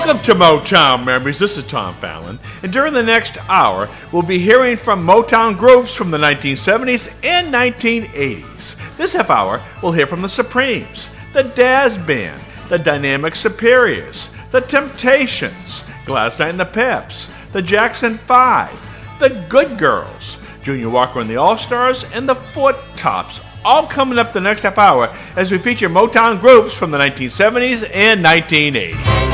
Welcome to Motown Memories. This is Tom Fallon. And during the next hour, we'll be hearing from Motown groups from the 1970s and 1980s. This half hour, we'll hear from the Supremes, the Dazz Band, the Dynamic Superiors, the Temptations, Gladys Knight and the Pips, the Jackson 5, the Good Girls, Junior Walker and the All-Stars, and the Foot Tops. All coming up the next half hour as we feature Motown groups from the 1970s and 1980s.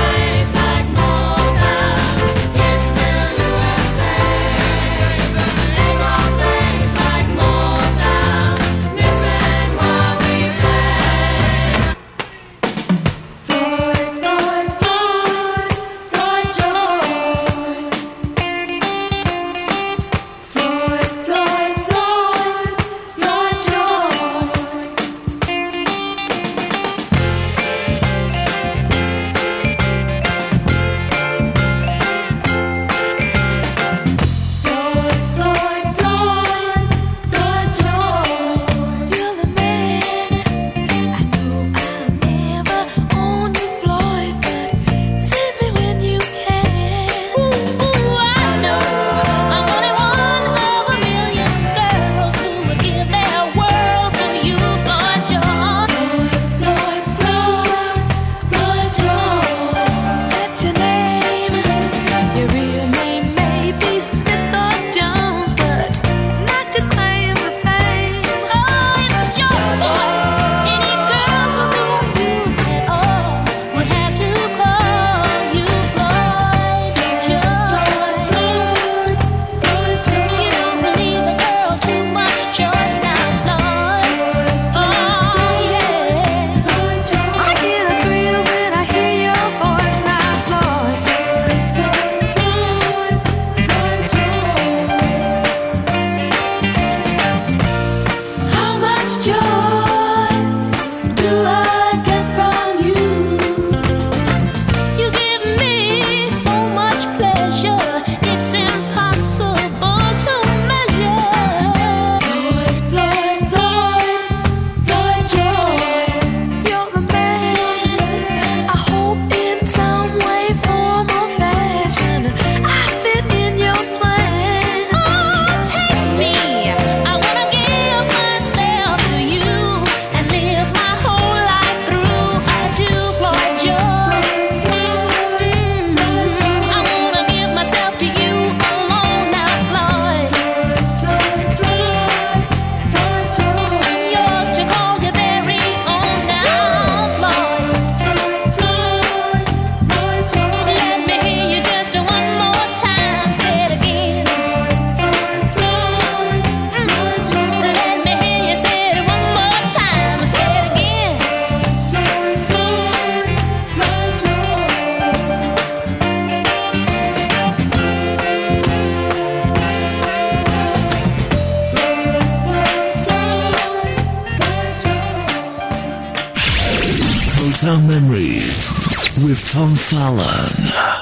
Motown Memories with Tom Fallon.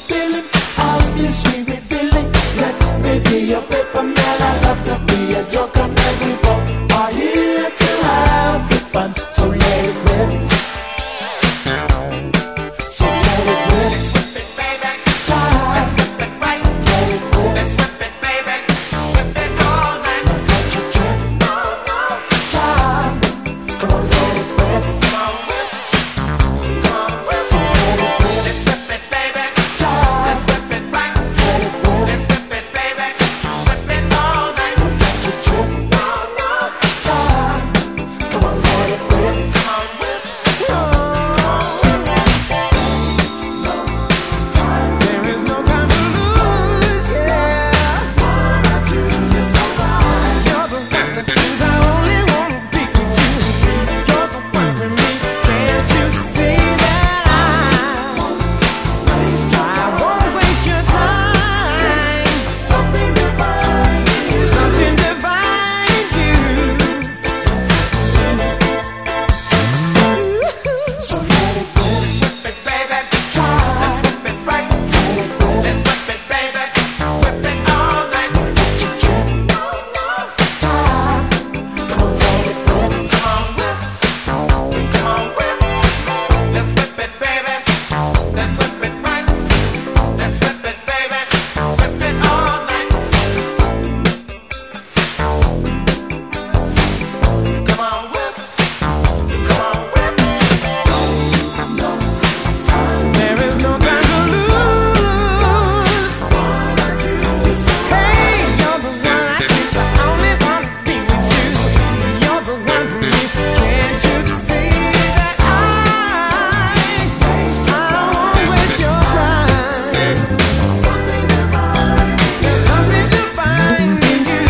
feeling of this weary feeling. Let me be your paper man. I love to be a joker man. We both are here to have good fun. So let it rip. So let it rip. Let's whip it, baby. Let's whip it right. Let it rip. Let's whip it, baby. Whip it all night. Now let you trip. Child, come on, let it rip. Come on, whip. Come on, whip. So let it rip. Let's whip it, baby. Child, let's whip it right. Let it rip. Let's whip it, baby. Whip it all night. Now let you trip. Child, come on, let it rip. Come on, whip. Come on, whip. No time. There is no time to lose, yeah. Wanna choose you so right. You're the one that choose. I only wanna be with you. You're the one for me. Can't you see that I won't waste your time? Something divine in you. Something divine in you. So let it go. Whip it, baby. Let's whip it right. Let it go. Let's whip it, baby. Whip it all night. Let you trip. Child, come on, let it go. Come on, whip. Come on, whip. Let's whip it, baby. Let's whip it right. Let's whip it, baby. Whip it all night. Come on, whip. Come on, whip. No time. There is no time to lose. Wanna choose you so right. Hey, you're the one I choose. I only wanna be with you. You're the one for me. Can't you see that I won't waste your time? Something divine. There's something divine in you.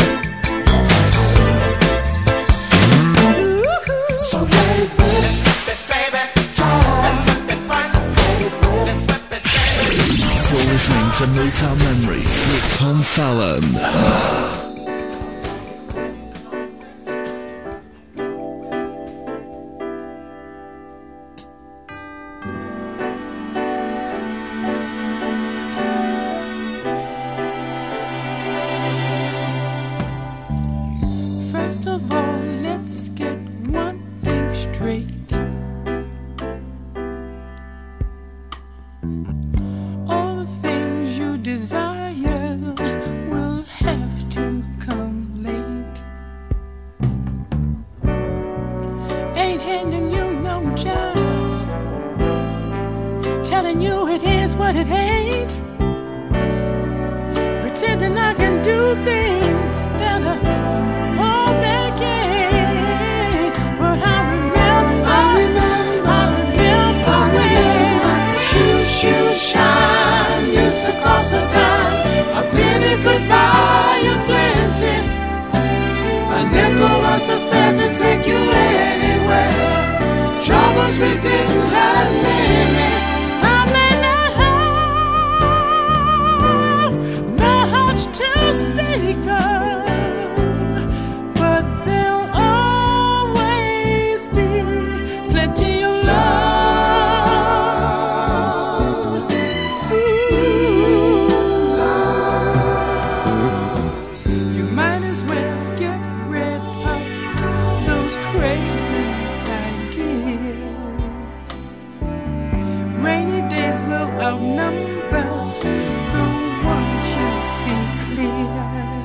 So let it rip. Let's whip it, baby. Child, let's whip it right. Let it rip. Let's whip it, baby. You're listening to Motown Memory with Tom Fallon. First of all, let's get one thing straight. All the things you desire will have to come late. Ain't handing you no job, telling you it is what it ain't, pretending I can do things better. Oh, begging, but I remember when shoe shine used to cost a dime. A penny could buy you plenty. A nickel was a fare to take you anywhere. Troubles we didn't have many. I may not have much to speak of, but there'll always be plenty of love. You might as well get rid of those crazy ideas. Rainy days will outnumber the ones you see clear.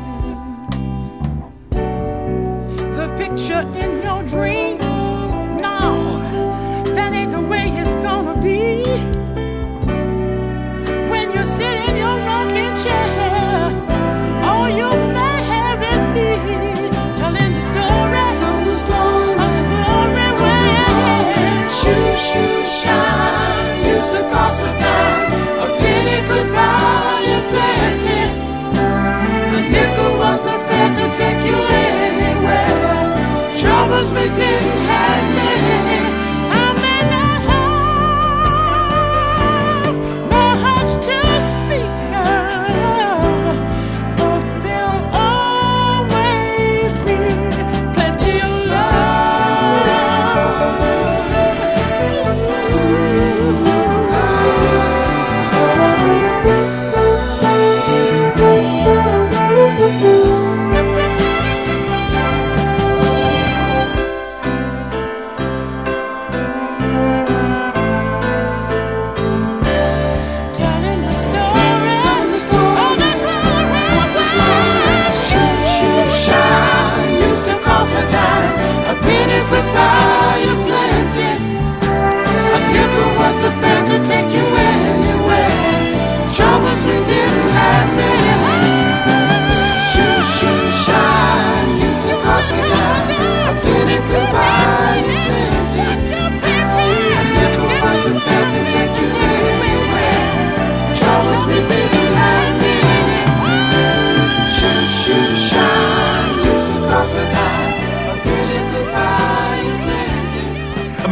The picture in your dreams, no, that ain't the way it's gonna be. When you sit in your rocking chair, all you may have is me telling the story of the glory when shoe shine used to cost a dime. A penny could buy you plenty. A nickel was the fare to take you anywhere. Trouble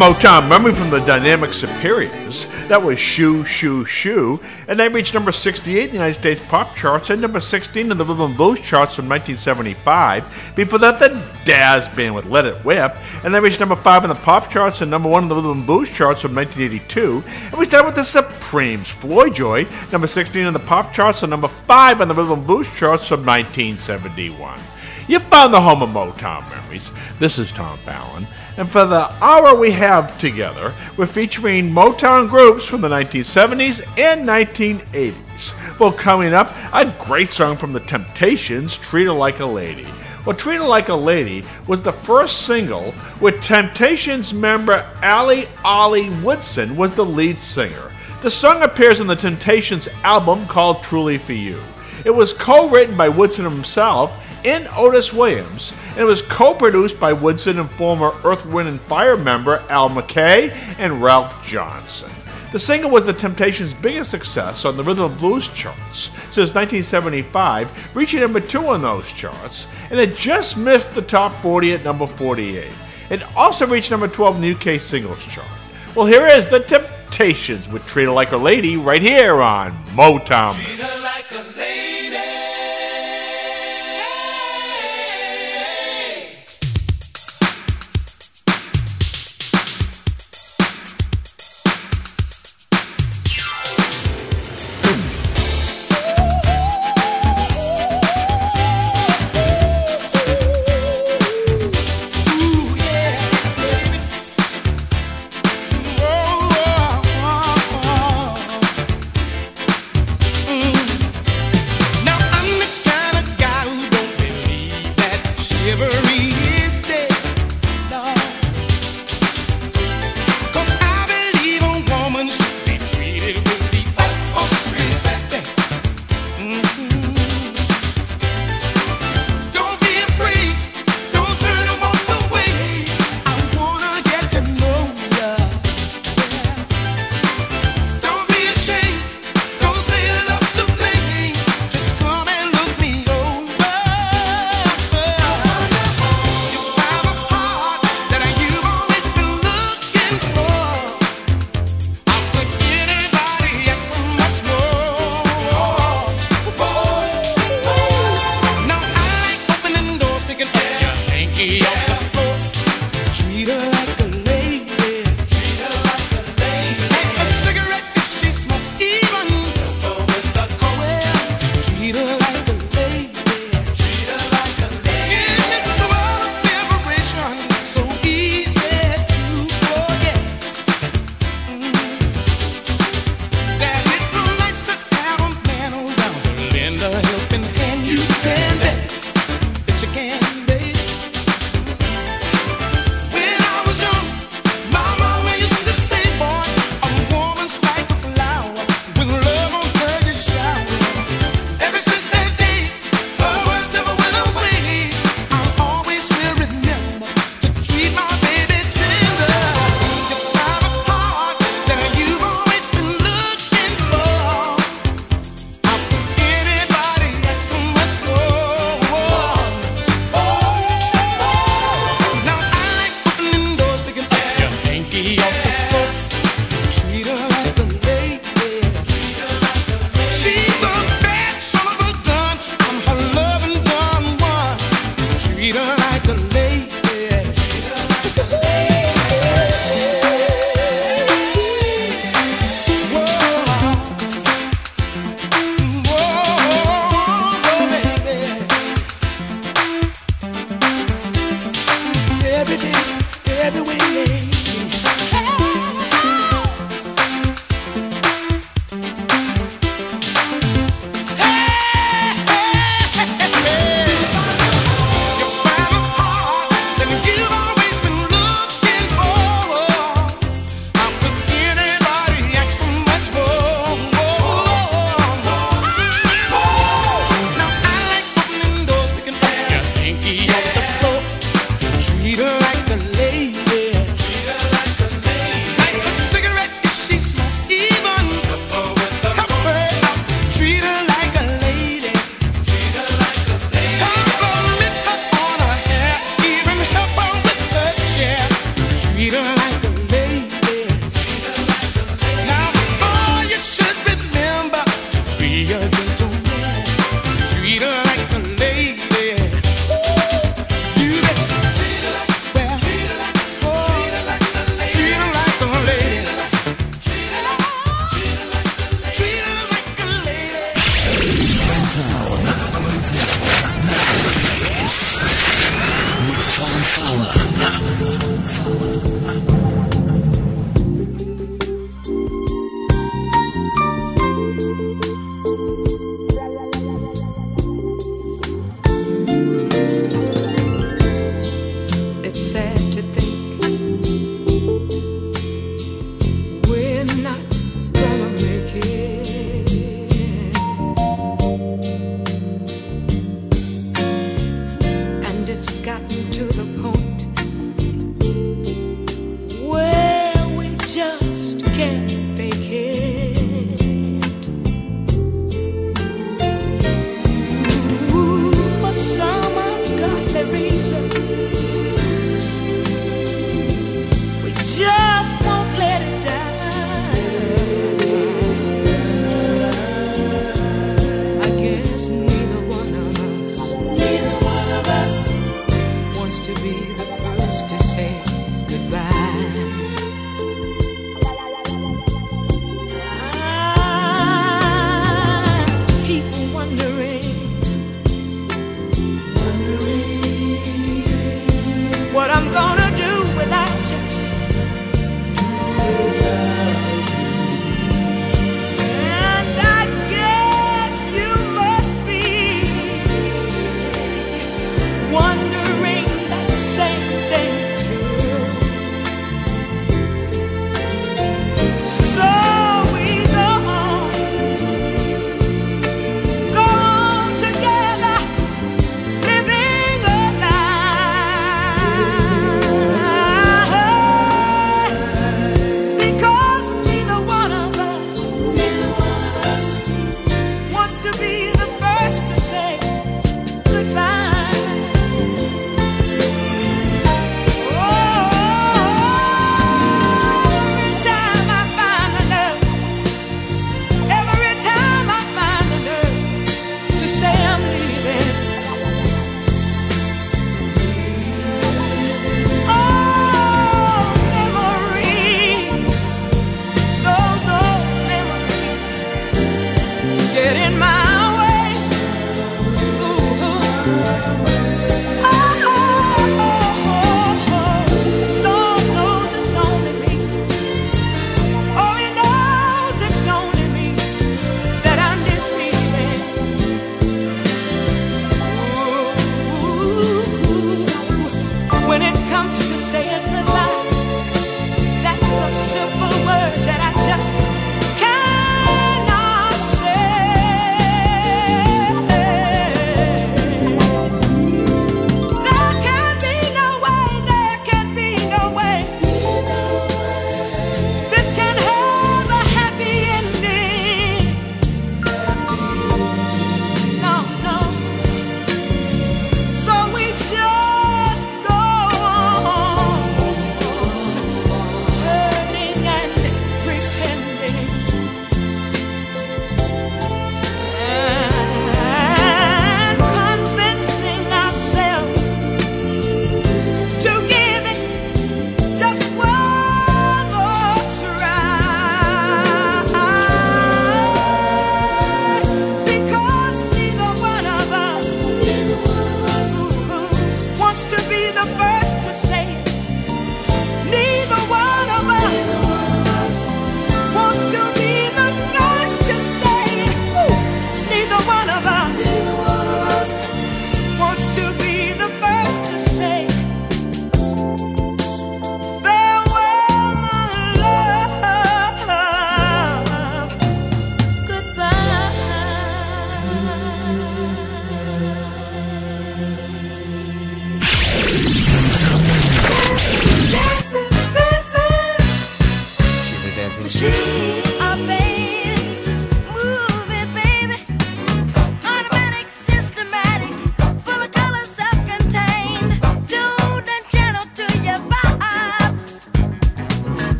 Motown Memory from the Dynamic Superiors. That was Shoo, Shoo, Shoo. And they reached number 68 in the United States pop charts and number 16 in the rhythm and blues charts from 1975. Before that, the Dazz Band with Let It Whip. And they reached number 5 in the pop charts and number 1 in the rhythm and blues charts from 1982. And we start with the Supremes, Floyd Joy, number 16 in the pop charts and number 5 in the rhythm and blues charts from 1971. You found the home of Motown Memories. This is Tom Fallon. And for the hour we have together, we're featuring Motown groups from the 1970s and 1980s. Well, coming up, a great song from the Temptations, Treat Her Like a Lady. Well, Treat Her Like a Lady was the first single with Temptations member Allie Ollie Woodson was the lead singer. The song appears on the Temptations album called Truly For You. It was co-written by Woodson himself and Otis Williams, and it was co-produced by Woodson and former Earth, Wind & Fire member Al McKay and Ralph Johnson. The single was the Temptations' biggest success on the rhythm and blues charts since 1975, reaching number 2 on those charts, and it just missed the top 40 at number 48. It also reached number 12 in the UK singles chart. Well, here is the Temptations with Treat Her Like a Lady right here on Motown. Treat her like a lady. Mm.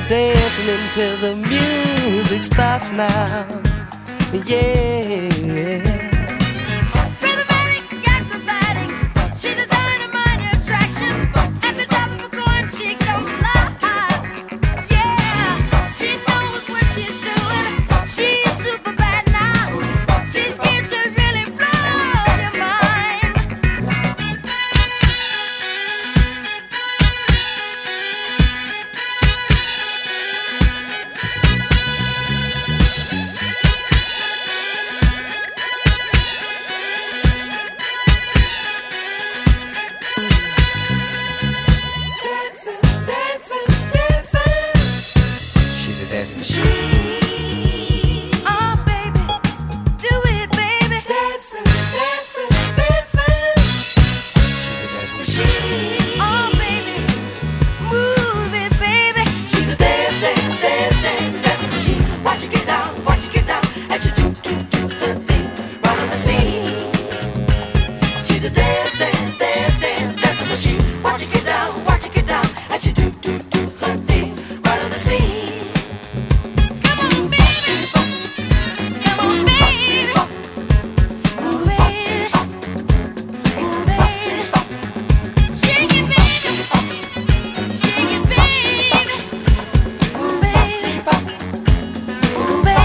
dancing until the music stops now. Yeah. Rhythmatic, acrobatic, she's a dynamite attraction. At the top of her coin, she goes live. Yeah, she knows what she's doing. She's super bad now. She's here to really blow your mind. Dancing, dancing, dancing. She's a dancing Machine. Oh, baby, do it, baby. Dancing, dancing, dancing. Machine. Oh, baby, move it, baby. She's a dance, dance, dance, dance, dancing machine. Watch her get down as you do her thing right on the scene. She's a dance, dance, dance, dance, dancing machine. Watch her get down as you do her thing right on the scene. Come on, baby. Come on, baby. Move it. Move it. Shake it, baby. Shake it, baby. Move it. Move it.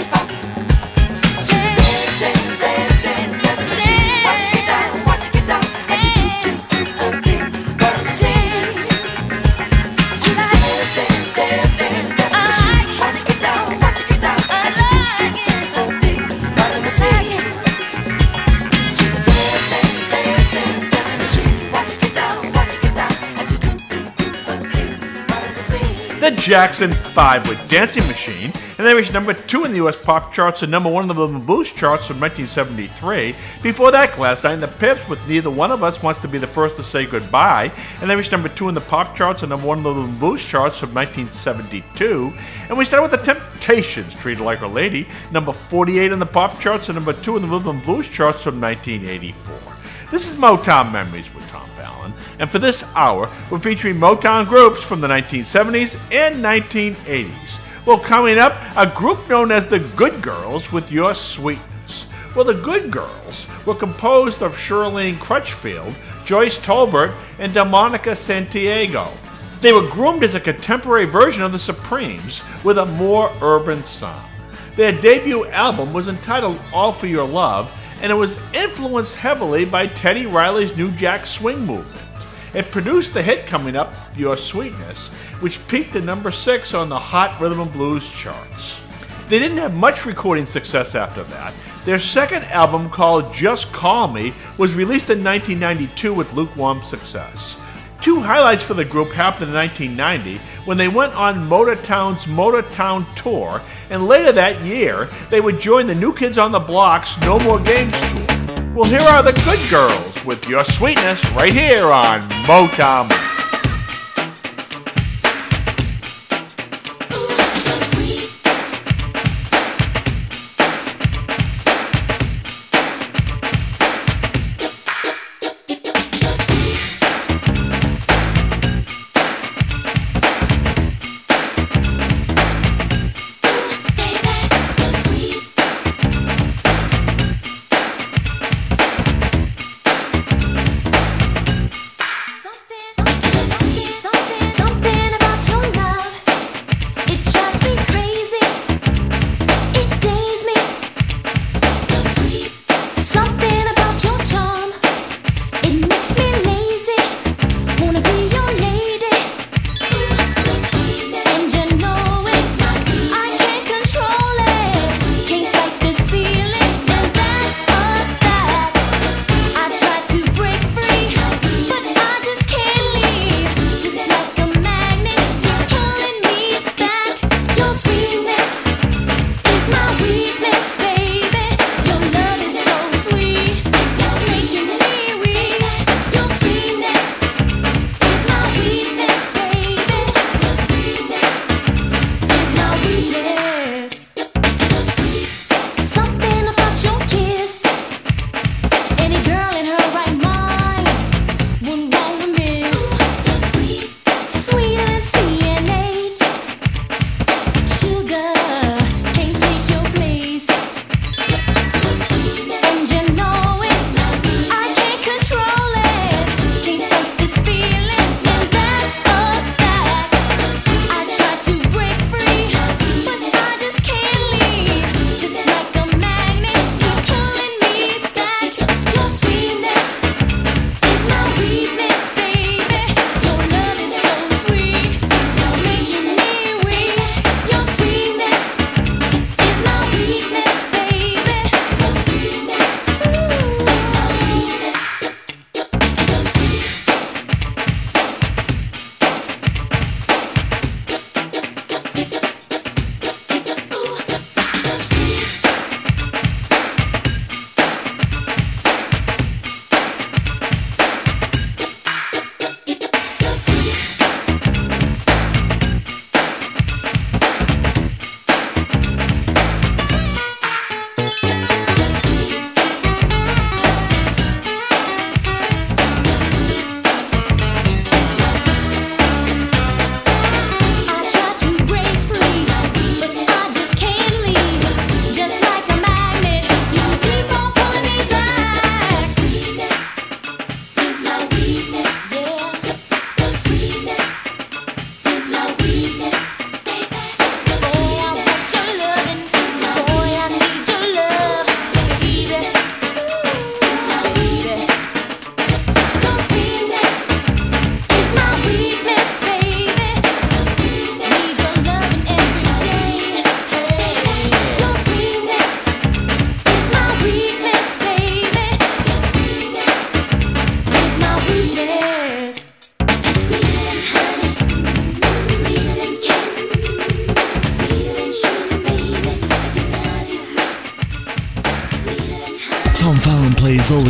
Dance, dance, dance, dance, dancing machine. Watch her get down as you do her thing right on the scene. She's a dance, dance, dance, dance, dancing machine. Watch her get down as you do her thing right on the scene. She's a dance, dance, dance, dance, dancing machine. Watch her get down as you do her thing right on the scene. The Jackson 5 with Dancing Machine, and they reached number 2 in the U.S. pop charts and number 1 in the rhythm and blues charts from 1973. Before that, Glass Night and the Pips with Neither One of Us Wants to Be the First to Say Goodbye, and they reached number 2 in the pop charts and number 1 in the rhythm and blues charts from 1972. And we started with the Temptations, Treat Her Like a Lady, number 48 in the pop charts and number 2 in the rhythm and blues charts from 1984. This is Motown Memories with Tom Fallon, and for this hour, we're featuring Motown groups from the 1970s and 1980s. Well, coming up, a group known as the Good Girls with Your Sweetness. Well, the Good Girls were composed of Shirlene Crutchfield, Joyce Tolbert, and Delmonica Santiago. They were groomed as a contemporary version of the Supremes with a more urban sound. Their debut album was entitled All for Your Love, and it was influenced heavily by Teddy Riley's New Jack Swing movement. It produced the hit coming up, Your Sweetness, which peaked at number 6 on the Hot Rhythm and Blues charts. They didn't have much recording success after that. Their second album, called Just Call Me, was released in 1992 with lukewarm success. Two highlights for the group happened in 1990 when they went on Motown's Motown Tour, and later that year, they would join the New Kids on the Block's No More Games Tour. Well, here are the Good Girls with Your Sweetness right here on Motown. Something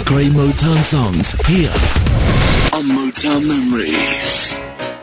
great Motown songs here on Motown Memories.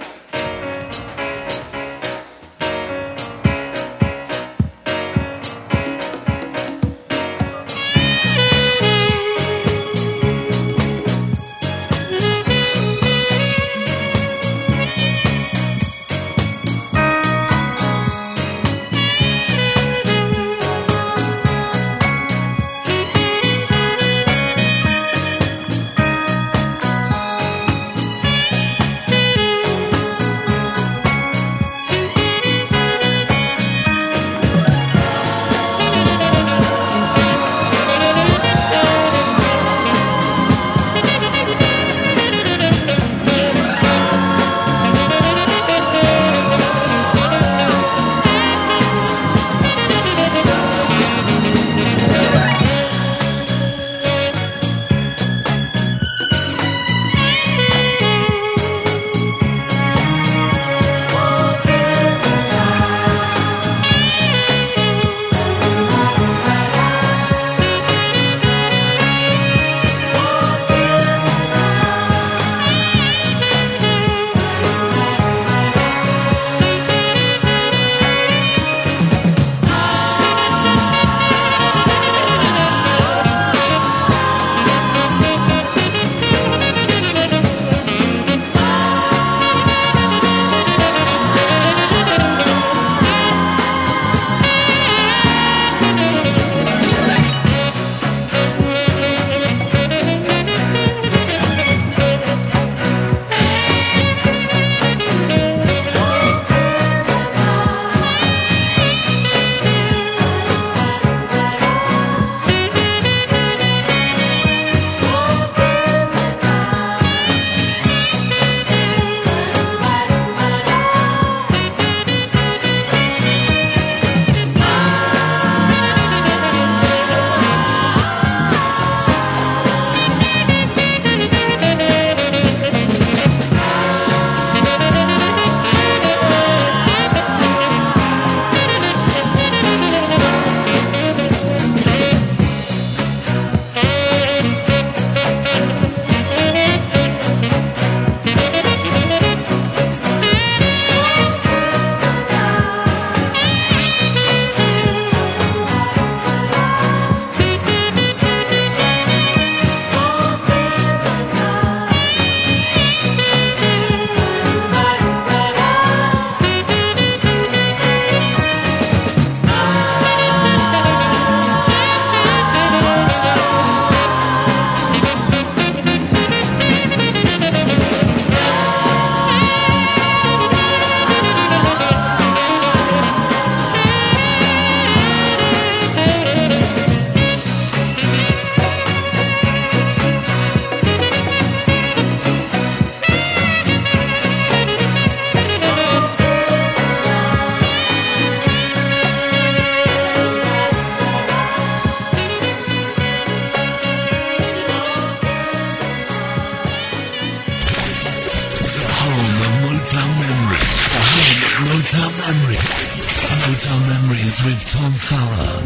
Motown Memories with Tom Fallon.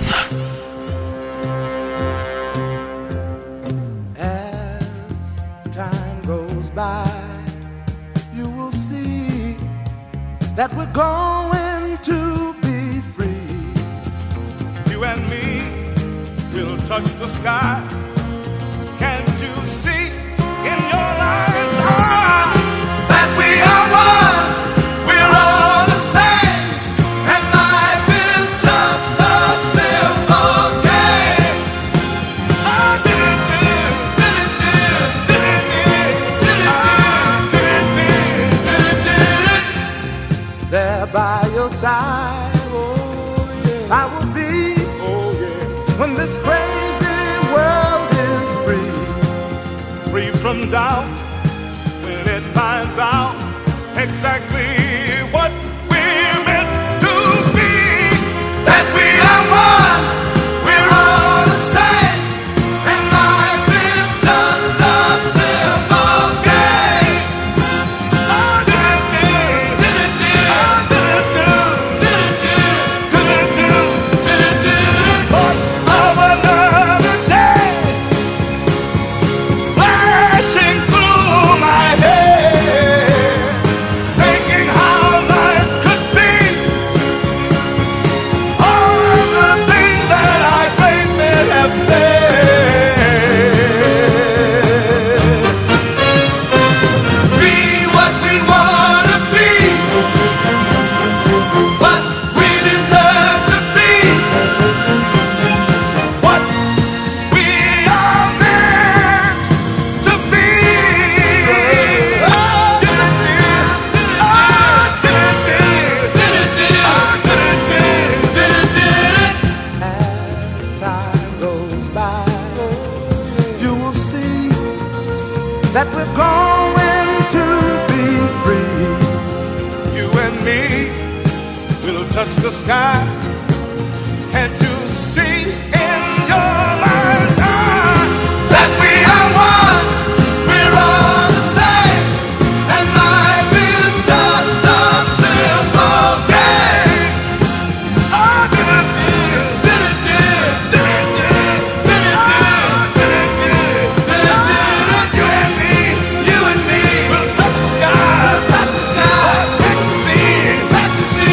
As time goes by, you will see that we're going to be free. You and me will touch the sky. Can't you see in your life's eye that we are one? We're all the same, and life is just a simple game. There by your side, oh yeah, I will be. Oh yeah, when this crazy world is free, Free from doubt when it finds out exactly what we're meant to be. That we are one, we're all the same, and life is just a simple game. Of another day. that we're going to be free. You and me will touch the sky. Can't you see in your mind's eye that we are one? We're all the same, and life is just a simple game. Oh, you and me will touch the sky, touch the sky. Can't you see? Can't you see?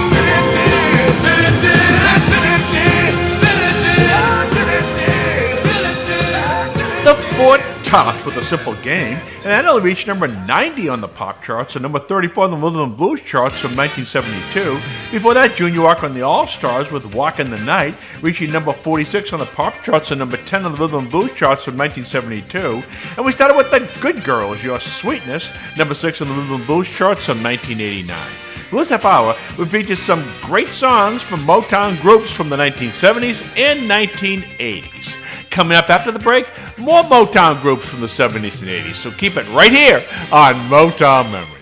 The Four Tops with a Simple Game, and that only reached number 90 on the pop charts and number 34 on the Rhythm and Blues charts from 1972. Before that, Junior Walker and the All-Stars with Walk in the Night, reaching number 46 on the pop charts and number 10 on the Rhythm and Blues charts from 1972. And we started with The Good Girls, Your Sweetness, number 6 on the Rhythm and Blues charts from 1989. For this half hour, we featured some great songs from Motown groups from the 1970s and 1980s. Coming up after the break, more Motown groups from the 70s and 80s. So keep it right here on Motown Memories.